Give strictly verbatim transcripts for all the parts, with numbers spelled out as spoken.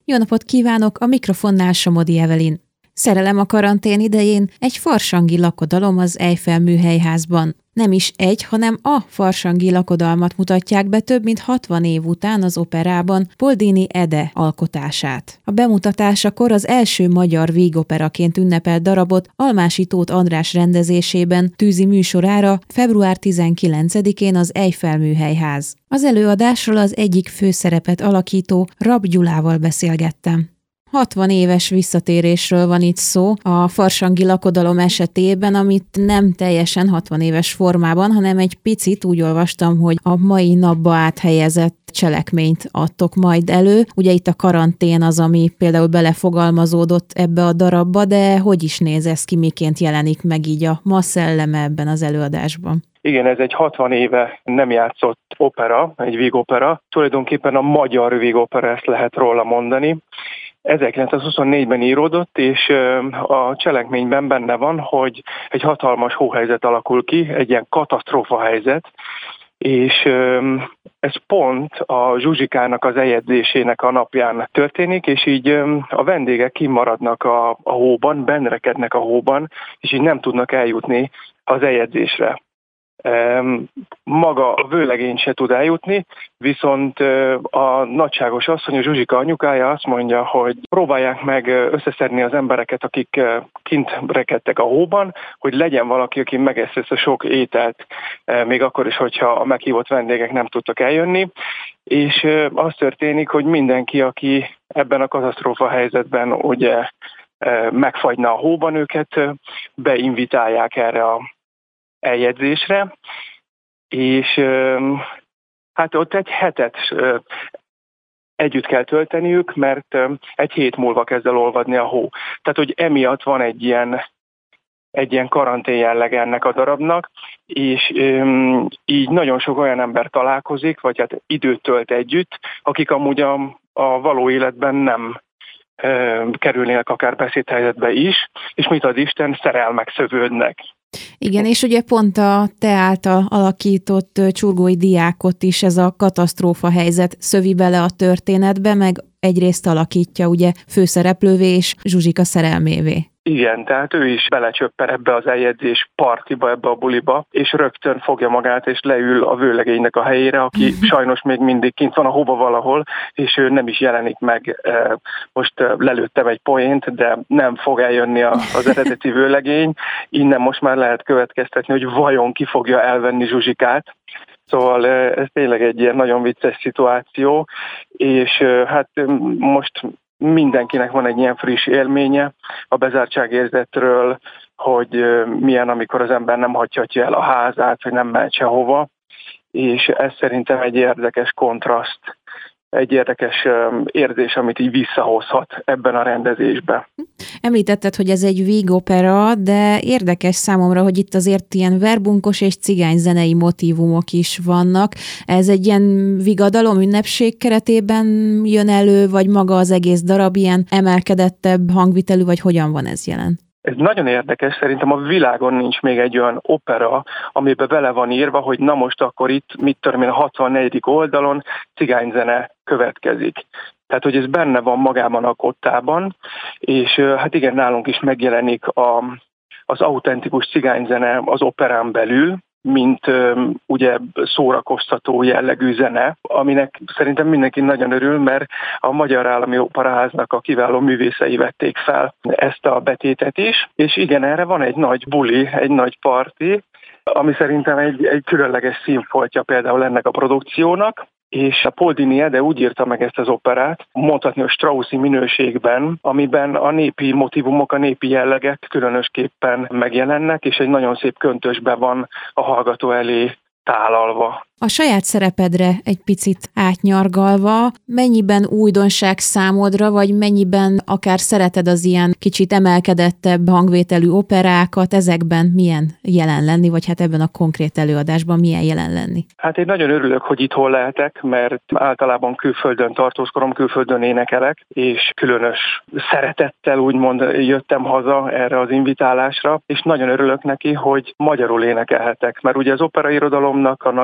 Jó napot kívánok, a mikrofonnál Somodi Evelyn. Szerelem a karantén idején egy farsangi lakodalom az Eiffel műhelyházban. Nem is egy, hanem a farsangi lakodalmat mutatják be több mint hatvan év után az operában Poldini Ede alkotását. A bemutatásakor az első magyar vígoperaként ünnepelt darabot Almási Tóth András rendezésében tűzi műsorára február tizenkilencedikén az Eiffel műhelyház. Az előadásról az egyik főszerepet alakító Rab Gyulával beszélgettem. hatvan éves visszatérésről van itt szó a farsangi lakodalom esetében, amit nem teljesen hatvan éves formában, hanem egy picit úgy olvastam, hogy a mai napba áthelyezett cselekményt adtok majd elő. Ugye itt a karantén az, ami például belefogalmazódott ebbe a darabba, de hogy is néz ez ki, miként jelenik meg így a ma szelleme ebben az előadásban? Igen, ez egy hatvan éve nem játszott opera, egy vígopera. Tulajdonképpen a magyar vígopera, ezt lehet róla mondani. ezerkilencszázhuszonnégyben íródott, és a cselekményben benne van, hogy egy hatalmas hóhelyzet alakul ki, egy ilyen katasztrófa helyzet, és ez pont a Zsuzsikának az eljegyzésének a napján történik, és így a vendégek kimaradnak a, a hóban, bennrekednek a hóban, és így nem tudnak eljutni az eljegyzésre. Maga a vőlegény se tud eljutni, viszont a nagyságos asszony, a Zsuzsika anyukája azt mondja, hogy próbálják meg összeszedni az embereket, akik kint rekedtek a hóban, hogy legyen valaki, aki megeszi ezt a sok ételt, még akkor is, hogyha a meghívott vendégek nem tudtak eljönni. És az történik, hogy mindenki, aki ebben a katasztrófa helyzetben ugye megfagyna a hóban, őket beinvitálják erre a eljegyzésre, és hát ott egy hetet együtt kell tölteniük, mert egy hét múlva kezd el olvadni a hó. Tehát, hogy emiatt van egy ilyen, egy ilyen karantén jelleg ennek a darabnak, és így nagyon sok olyan ember találkozik, vagy hát időt tölt együtt, akik amúgy a, a való életben nem kerülnének akár beszédhelyzetbe is, és mit ad Isten, szerelmek szövődnek. Igen, és ugye pont a te által alakított Csurgói diákot is ez a katasztrófa helyzet szövi bele a történetbe, meg egyrészt alakítja ugye főszereplővé és Zsuzsika szerelmévé. Igen, tehát ő is belecsöppen ebbe az eljegyzés partiba, ebbe a buliba, és rögtön fogja magát, és leül a vőlegénynek a helyére, aki sajnos még mindig kint van a hóba valahol, és ő nem is jelenik meg. Most lelőttem egy poént, de nem fog eljönni az eredeti vőlegény. Innen most már lehet következtetni, hogy vajon ki fogja elvenni Zsuzsikát. Szóval ez tényleg egy ilyen nagyon vicces szituáció, és hát most mindenkinek van egy ilyen friss élménye a bezártságérzetről, hogy milyen, amikor az ember nem hagyhatja el a házát, vagy nem mehet sehova, és ez szerintem egy érdekes kontraszt, egy érdekes érzés, amit így visszahozhat ebben a rendezésben. Említetted, hogy ez egy vígopera, de érdekes számomra, hogy itt azért ilyen verbunkos és cigányzenei motívumok is vannak. Ez egy ilyen vigadalom, ünnepség keretében jön elő, vagy maga az egész darab ilyen emelkedettebb hangvitelű, vagy hogyan van ez jelen? Ez nagyon érdekes, szerintem a világon nincs még egy olyan opera, amiben bele van írva, hogy na most akkor itt, mit tudom én, a hatvannegyedik oldalon cigányzene következik. Tehát, hogy ez benne van magában a kottában, és hát igen, nálunk is megjelenik a, az autentikus cigányzene az operán belül, mint ugye szórakoztató jellegű zene, aminek szerintem mindenki nagyon örül, mert a Magyar Állami Operaháznak a kiváló művészei vették fel ezt a betétet is, és igen, erre van egy nagy buli, egy nagy parti, ami szerintem egy, egy különleges színfoltja például ennek a produkciónak, és a Poldini Ede úgy írta meg ezt az operát, mondhatni a Straussi minőségben, amiben a népi motívumok, a népi jellegek különösképpen megjelennek, és egy nagyon szép köntösben van a hallgató elé tálalva. A saját szerepedre egy picit átnyargalva, mennyiben újdonság számodra, vagy mennyiben akár szereted az ilyen kicsit emelkedettebb hangvételű operákat, ezekben milyen jelen lenni, vagy hát ebben a konkrét előadásban milyen jelen lenni? Hát én nagyon örülök, hogy itthon lehetek, mert általában külföldön tartózkodom, külföldön énekelek, és különös szeretettel úgymond jöttem haza erre az invitálásra, és nagyon örülök neki, hogy magyarul énekelhetek, mert ugye az operairodalomnak a nagy része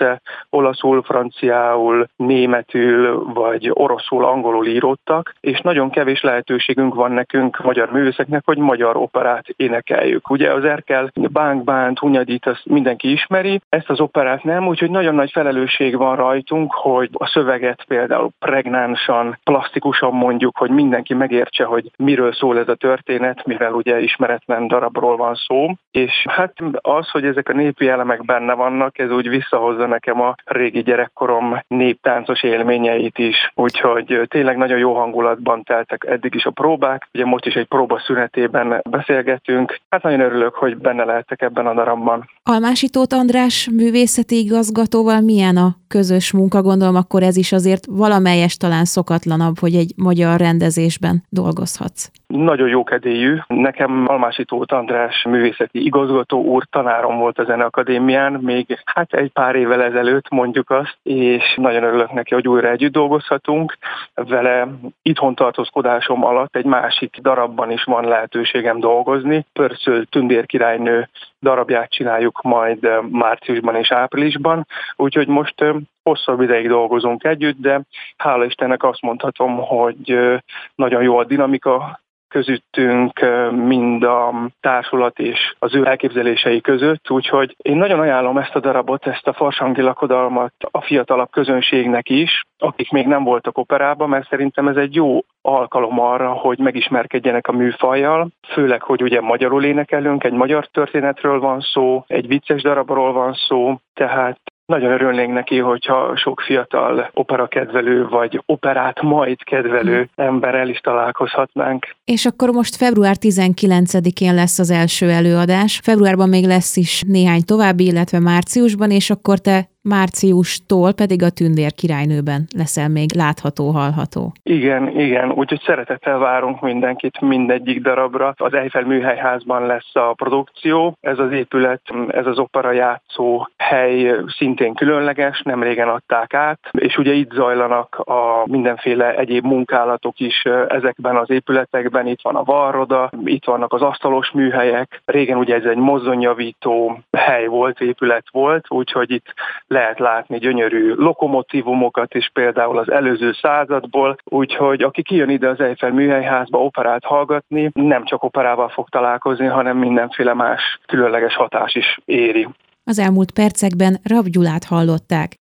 össze olaszul, franciául, németül vagy oroszul, angolul íródtak, és nagyon kevés lehetőségünk van nekünk, magyar művészeknek, hogy magyar operát énekeljük. Ugye az Erkel, Bánk Bánt, Hunyadit, azt mindenki ismeri, ezt az operát nem, úgyhogy nagyon nagy felelősség van rajtunk, hogy a szöveget például pregnánsan, plastikusan mondjuk, hogy mindenki megértse, hogy miről szól ez a történet, mivel ugye ismeretlen darabról van szó. És hát az, hogy ezek a népi elemek benne vannak, ez úgy visszahozza nekem a régi gyerekkorom néptáncos élményeit is. Úgyhogy tényleg nagyon jó hangulatban teltek eddig is a próbák. Ugye most is egy próba szünetében beszélgetünk. Hát nagyon örülök, hogy benne lehetek ebben a darabban. Almási Tóth András művészeti igazgatóval milyen a közös munka? Gondolom, akkor ez is azért valamelyest talán szokatlanabb, hogy egy magyar rendezésben dolgozhatsz. Nagyon jó kedélyű. Nekem Almási Tóth András művészeti igazgató úr tanárom volt a Zeneakadémián, még hát egy pár évvel ezelőtt mondjuk azt, és nagyon örülök neki, hogy újra együtt dolgozhatunk. Vele itthon tartózkodásom alatt egy másik darabban is van lehetőségem dolgozni. Pörszöl tündérkirálynő darabját csináljuk majd márciusban és áprilisban, úgyhogy most hosszabb ideig dolgozunk együtt, de hála Istennek azt mondhatom, hogy nagyon jó a dinamika közöttünk, mind a társulat és az ő elképzelései között, úgyhogy én nagyon ajánlom ezt a darabot, ezt a farsangi lakodalmat a fiatalabb közönségnek is, akik még nem voltak operában, mert szerintem ez egy jó alkalom arra, hogy megismerkedjenek a műfajjal, főleg, hogy ugye magyarul énekelünk, egy magyar történetről van szó, egy vicces darabról van szó, tehát nagyon örülnénk neki, hogyha sok fiatal operakedvelő vagy operát majd kedvelő emberrel is találkozhatnánk. És akkor most február tizenkilencedikén lesz az első előadás. Februárban még lesz is néhány további, illetve márciusban, és akkor te márciustól pedig a Tündérkirálynőben leszel még látható, hallható. Igen, igen, úgyhogy szeretettel várunk mindenkit mindegyik darabra. Az Eiffel Műhelyházban lesz a produkció. Ez az épület, ez az opera játszó hely szintén különleges, nem régen adták át, és ugye itt zajlanak a mindenféle egyéb munkálatok is ezekben az épületekben. Itt van a varroda, itt vannak az asztalos műhelyek. Régen ugye ez egy mozdonyjavító hely volt, épület volt, úgyhogy itt lehet látni gyönyörű lokomotívumokat is, például az előző századból, úgyhogy aki kijön ide az Eiffel Műhelyházba operát hallgatni, nem csak operával fog találkozni, hanem mindenféle más különleges hatás is éri. Az elmúlt percekben Rabb Gyulát hallották.